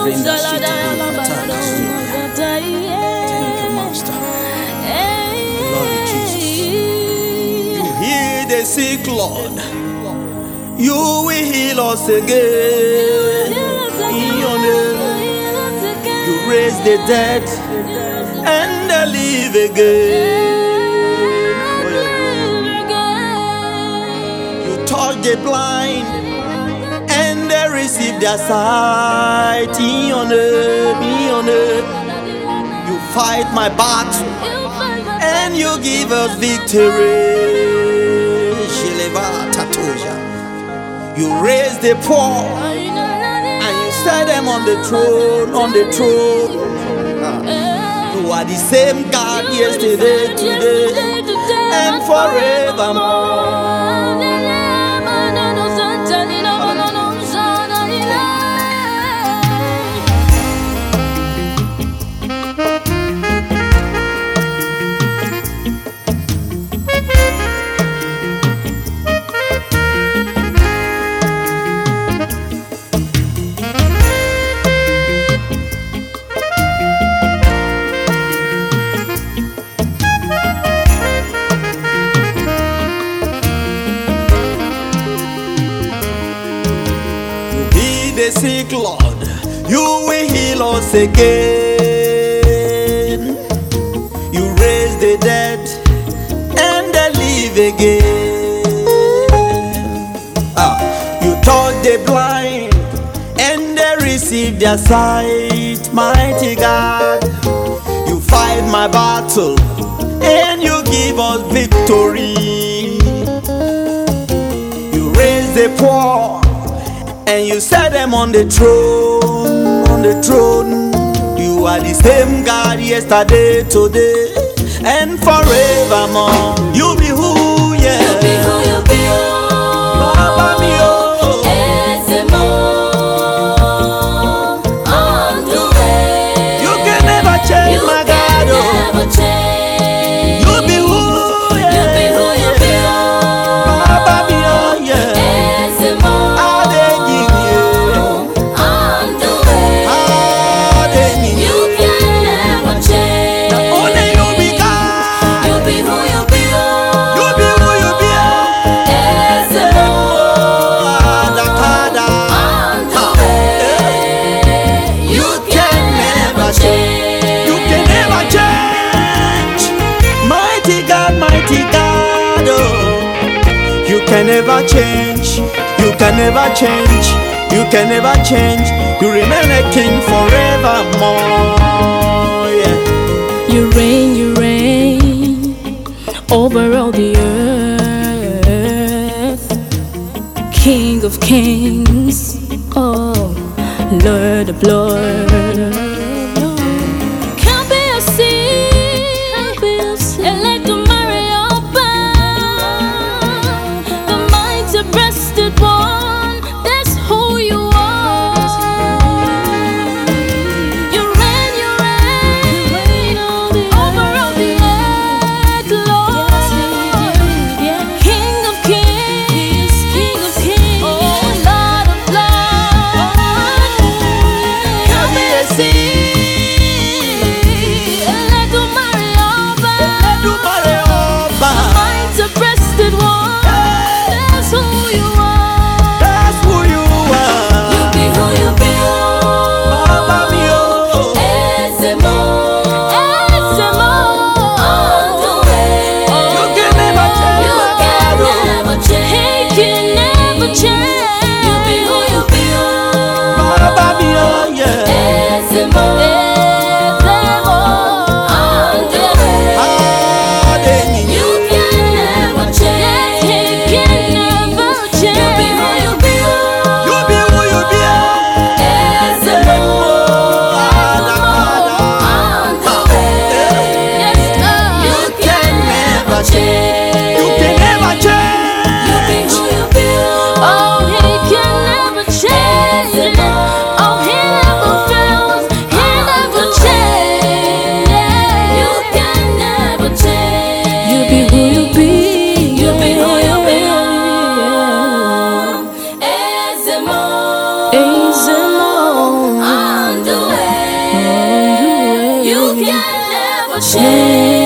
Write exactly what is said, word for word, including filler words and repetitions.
Renda shita Father. Thank you, Master. We love you, Jesus. You heal the sick, Lord. You will heal us again. In your name, you raise the dead and they live again. You touch the blind and they receive their sight. In your name, in your name, you fight my battle and you give us victory. You raise the poor and you set them on the throne, on the throne. You are the same God yesterday, today, and forevermore. The sick, Lord, you will heal us again. You raise the dead and they live again. Ah, you touch the blind and they receive their sight. Mighty God, you fight my battle and you give us victory. You raise the poor and you set them on the throne, on the throne. You are the same God yesterday, today, and forevermore. You be who, yeah. You be who, you be oh. Baba mi oh. Ezemo, on the way. You can never change, You my can God, oh. never change. You be who, yeah. You be who, you be oh. Baba mi oh, yeah. Ezemo. You can never change, you can never change, you can never change. You remain a king forevermore, yeah. You reign, you reign over all the earth. King of kings, oh, Lord of lords. Can't be a sin, and let the breasted one, that's who you are. You reign, you reign over all the earth, Lord. King of kings, King of kings, oh Lord of lords. Come and see. can never change.